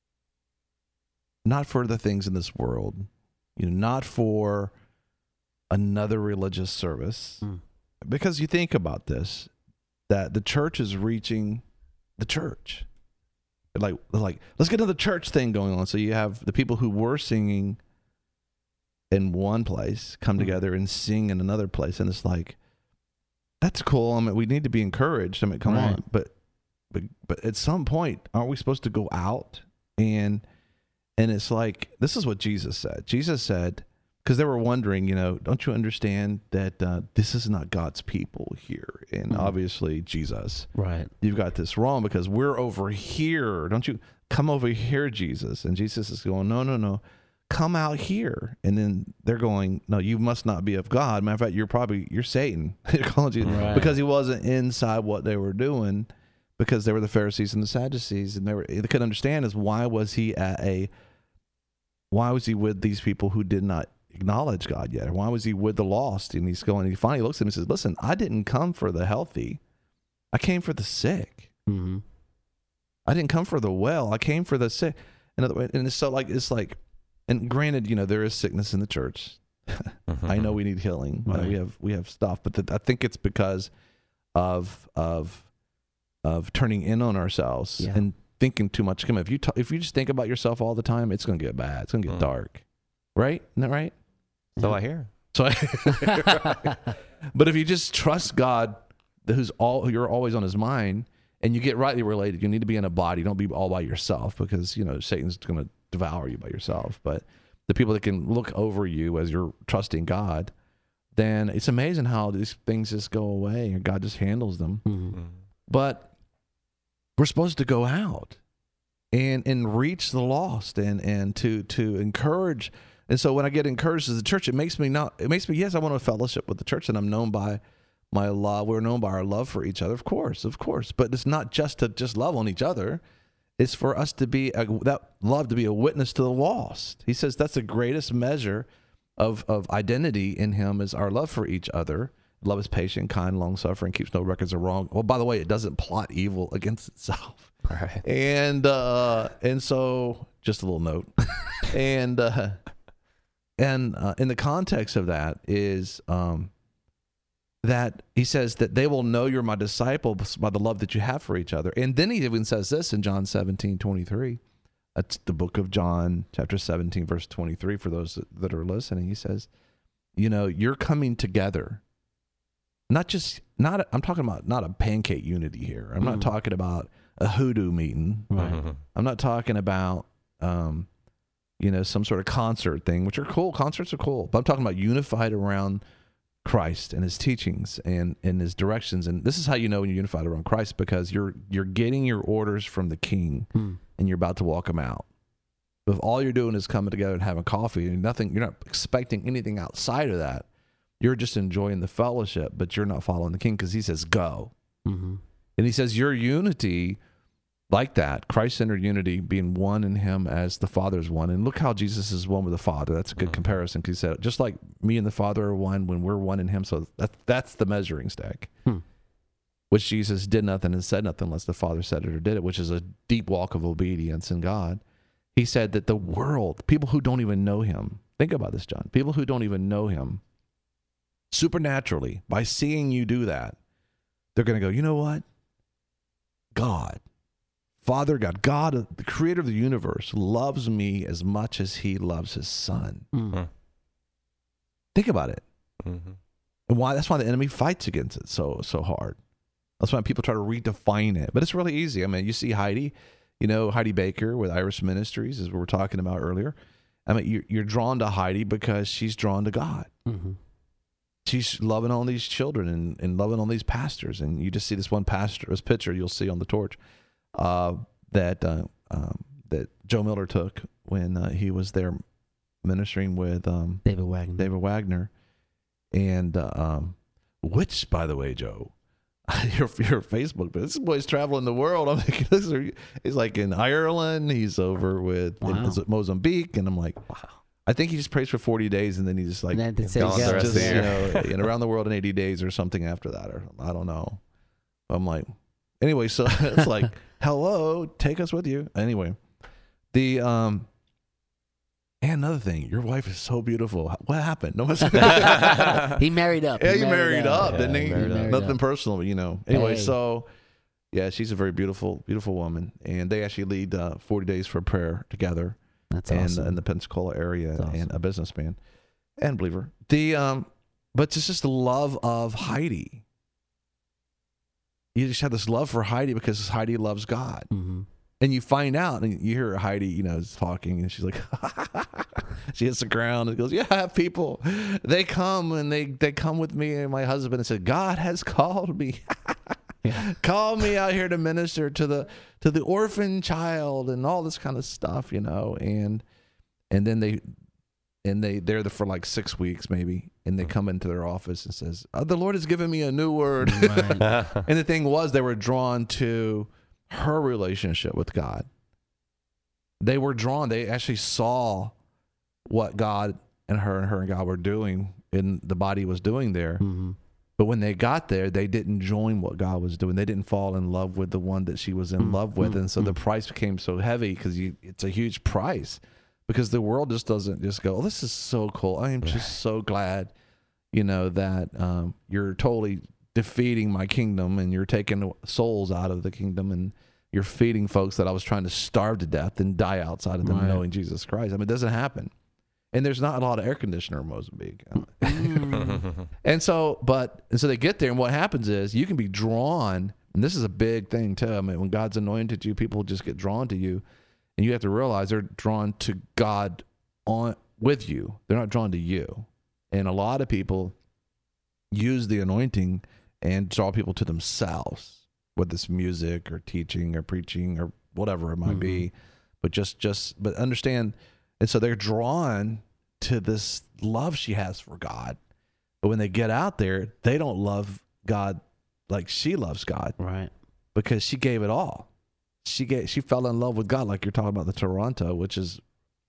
Not for the things in this world, not for another religious service. Because you think about this, that the church is reaching the church. Like let's get another church thing going on. So you have the people who were singing in one place come together and sing in another place, and it's like, that's cool. I mean, we need to be encouraged. I mean, come on, but at some point, aren't we supposed to go out and it's like, this is what Jesus said. Jesus said, because they were wondering, don't you understand that this is not God's people here, and obviously Jesus. Right. You've got this wrong because we're over here. Don't you come over here, Jesus? And Jesus is going, no. Come out here. And then they're going, no, you must not be of God. Matter of fact, you're Satan. Because he wasn't inside what they were doing, because they were the Pharisees and the Sadducees, and they couldn't understand is why was he with these people who did not acknowledge God yet? Or why was he with the lost? And he's going, and he finally looks at him and says, listen, I didn't come for the healthy. I came for the sick. I didn't come for the well. I came for the sick. And it's so it's like, and granted, there is sickness in the church. I know we need healing. We have stuff, but I think it's because of turning in on ourselves and thinking too much. Come on, if you just think about yourself all the time, it's going to get bad. It's going to get dark, right? Isn't that right? So I hear. But if you just trust God, you're always on his mind, and you get rightly related, you need to be in a body. Don't be all by yourself, because Satan's going to devour you by yourself. But the people that can look over you as you're trusting God, then it's amazing how these things just go away and God just handles them. But we're supposed to go out and reach the lost and to encourage. And so when I get encouraged as a church, it makes me, yes, I want to fellowship with the church, and I'm known by my love. We're known by our love for each other, of course. But it's not just to just love on each other. It's for us to be that love to be a witness to the lost. He says that's the greatest measure of identity in him is our love for each other. Love is patient, kind, long-suffering, keeps no records of wrong. Well, by the way, it doesn't plot evil against itself. Right. And so just a little note. and in the context of that is that he says that they will know you're my disciples by the love that you have for each other. And then he even says this in John 17:23. That's the book of John, chapter 17, verse 23, for those that are listening. He says, you're coming together. I'm talking about not a pancake unity here. I'm not talking about a hoodoo meeting. Right. I'm not talking about, some sort of concert thing, which are cool. Concerts are cool. But I'm talking about unified around Christ and his teachings and his directions. And this is how you know when you're unified around Christ, because you're getting your orders from the King and you're about to walk him out. But if all you're doing is coming together and having coffee and you're not expecting anything outside of that. You're just enjoying the fellowship, but you're not following the King, because he says, go. And he says your unity like that, Christ-centered unity, being one in him as the Father is one. And look how Jesus is one with the Father. That's a good comparison, because he said, just like me and the Father are one when we're one in him. So that's the measuring stick, which Jesus did nothing and said nothing unless the Father said it or did it, which is a deep walk of obedience in God. He said that the world, people who don't even know him, think about this, John, people who don't even know him, supernaturally, by seeing you do that, they're going to go, you know what? God, Father God, God, the creator of the universe, loves me as much as he loves his son. Think about it. And that's why the enemy fights against it so hard. That's why people try to redefine it. But it's really easy. I mean, you see Heidi, Heidi Baker with Iris Ministries, as we were talking about earlier. I mean, you're drawn to Heidi because she's drawn to God. She's loving on these children and loving on these pastors. And you just see this one pastor's picture you'll see on the torch that Joe Miller took when he was there ministering with David Wagner. And which, by the way, Joe, your Facebook, but this boy's traveling the world. I'm thinking, he's like in Ireland. He's over with Mozambique. And I'm like, wow. I think he just prays for 40 days and then he just like and around the world in 80 days or something after that, or I don't know. I'm like, anyway, so it's like, hello, take us with you. Anyway, and another thing, your wife is so beautiful. What happened? No, he married up. Yeah, he married up, didn't he? Nothing up. personal, but Anyway, Hey. so yeah, she's a very beautiful, beautiful woman, and they actually lead 40 days for prayer together. That's awesome. In the Pensacola area, That's awesome. and a businessman and believer. But it's just the love of Heidi. You just have this love for Heidi because Heidi loves God. Mm-hmm. And you find out, and you hear Heidi, is talking, and she's like, she hits the ground and goes, yeah, people, they come and they come with me and my husband and said, God has called me. Called me out here to minister to the orphan child and all this kind of stuff, and then they're there for like 6 weeks maybe, and they come into their office and says, the Lord has given me a new word. Right. And the thing was, they were drawn to her relationship with God. They actually saw what God and her and God were doing, and the body was doing there. Mm-hmm. But when they got there, they didn't join what God was doing. They didn't fall in love with the one that she was in love with. And so the price became so heavy, because it's a huge price, because the world just doesn't just go, oh, this is so cool. I am just so glad, that you're totally defeating my kingdom, and you're taking souls out of the kingdom, and you're feeding folks that I was trying to starve to death and die outside of them knowing Jesus Christ. I mean, it doesn't happen. And there's not a lot of air conditioner in Mozambique. And so they get there, and what happens is you can be drawn, and this is a big thing too. I mean, when God's anointed you, people just get drawn to you, and you have to realize they're drawn to God with you. They're not drawn to you. And a lot of people use the anointing and draw people to themselves, whether it's music or teaching or preaching or whatever it might be. But but understand, and so they're drawn to this love she has for God. But when they get out there, they don't love God like she loves God. Right. Because she gave it all. She fell in love with God, like you're talking about the Toronto, which is,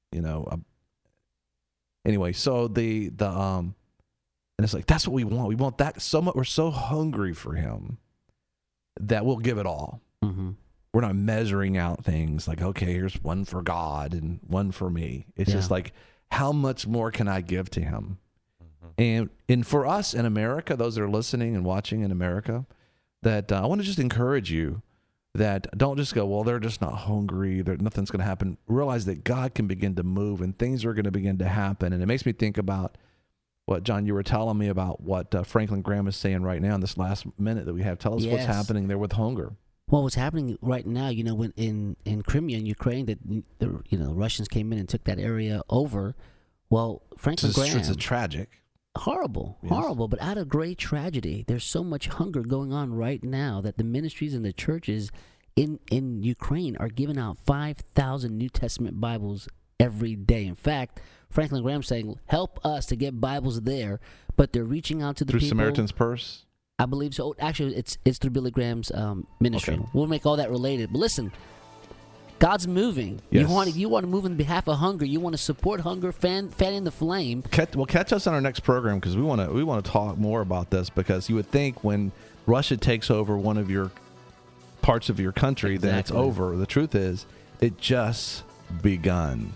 anyway, so and it's like, that's what we want. We want that so much. We're so hungry for him that we'll give it all. Mm-hmm. We're not measuring out things like, okay, here's one for God and one for me. It's just like, how much more can I give to him? And for us in America, those that are listening and watching in America, that I want to just encourage you that don't just go, well, they're just not hungry. Nothing's going to happen. Realize that God can begin to move and things are going to begin to happen. And it makes me think about what, John, you were telling me about what Franklin Graham is saying right now in this last minute that we have. Tell us what's happening there with hunger. Well, what's happening right now, when in Crimea and Ukraine, that the Russians came in and took that area over. Well, Franklin Graham, it's tragic. Horrible. But out of great tragedy, there's so much hunger going on right now that the ministries and the churches in Ukraine are giving out 5,000 New Testament Bibles every day. In fact, Franklin Graham saying, help us to get Bibles there, but they're reaching out to the people. Through Samaritan's Purse? I believe so. Actually, it's through Billy Graham's ministry. Okay. We'll make all that related. But listen, God's moving. Yes. You want to move on behalf of hunger. You want to support hunger, fanning the flame. Catch us on our next program because we want to talk more about this, because you would think when Russia takes over one of your parts of your country, then it's over. The truth is, it just begun.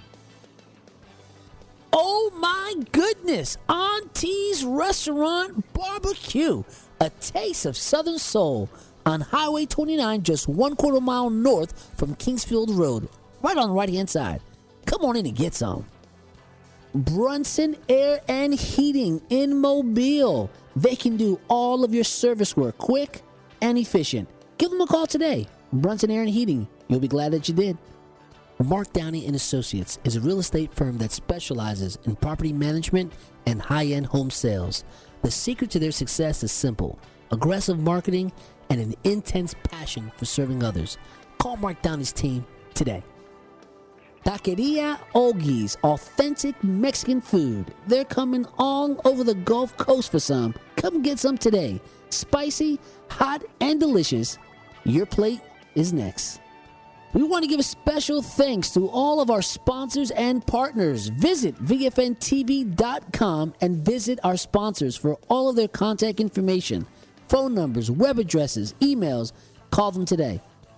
Oh my goodness! Auntie's Restaurant Barbecue, a taste of Southern soul. On Highway 29, just 1/4 mile north from Kingsfield Road, right on the right-hand side. Come on in and get some. Brunson Air and Heating in Mobile. They can do all of your service work quick and efficient. Give them a call today. Brunson Air and Heating. You'll be glad that you did. Mark Downey and Associates is a real estate firm that specializes in property management and high-end home sales. The secret to their success is simple: aggressive marketing and an intense passion for serving others. Call Mark Downey's team today. Taqueria Oggi's, authentic Mexican food. They're coming all over the Gulf Coast for some. Come get some today. Spicy, hot, and delicious. Your plate is next. We want to give a special thanks to all of our sponsors and partners. Visit VFNTV.com and visit our sponsors for all of their contact information. Phone numbers, web addresses, emails. Call them today.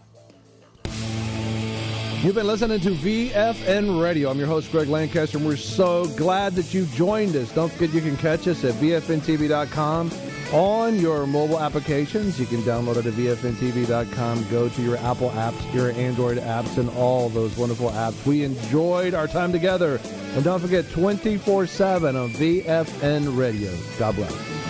You've been listening to VFN Radio. I'm your host, Greg Lancaster, and we're so glad that you joined us. Don't forget you can catch us at VFNTV.com on your mobile applications. You can download it at VFNTV.com. Go to your Apple apps, your Android apps, and all those wonderful apps. We enjoyed our time together. And don't forget, 24/7 on VFN Radio. God bless.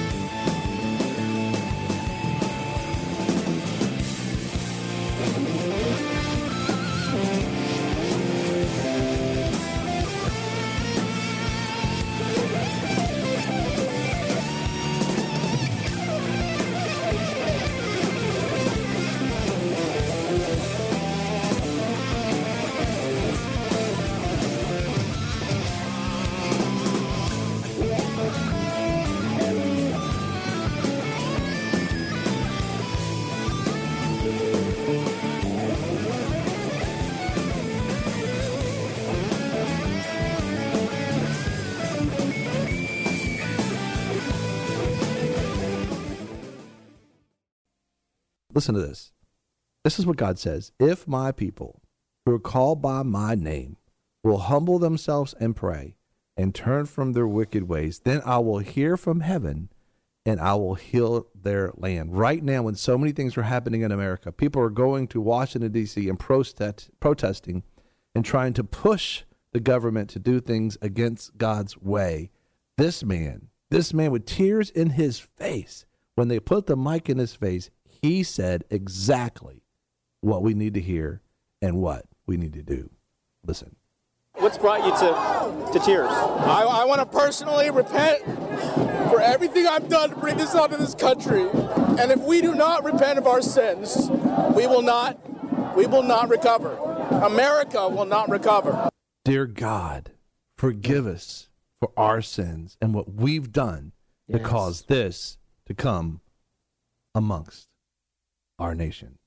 Listen to this. This is what God says. If my people who are called by my name will humble themselves and pray and turn from their wicked ways, then I will hear from heaven and I will heal their land. Right now, when so many things are happening in America, people are going to Washington, D.C. and protesting and trying to push the government to do things against God's way. This man with tears in his face, when they put the mic in his face, he said exactly what we need to hear and what we need to do. Listen. What's brought you to tears? I want to personally repent for everything I've done to bring this onto this country. And if we do not repent of our sins, we will not recover. America will not recover. Dear God, forgive us for our sins and what we've done to cause this to come amongst our nation.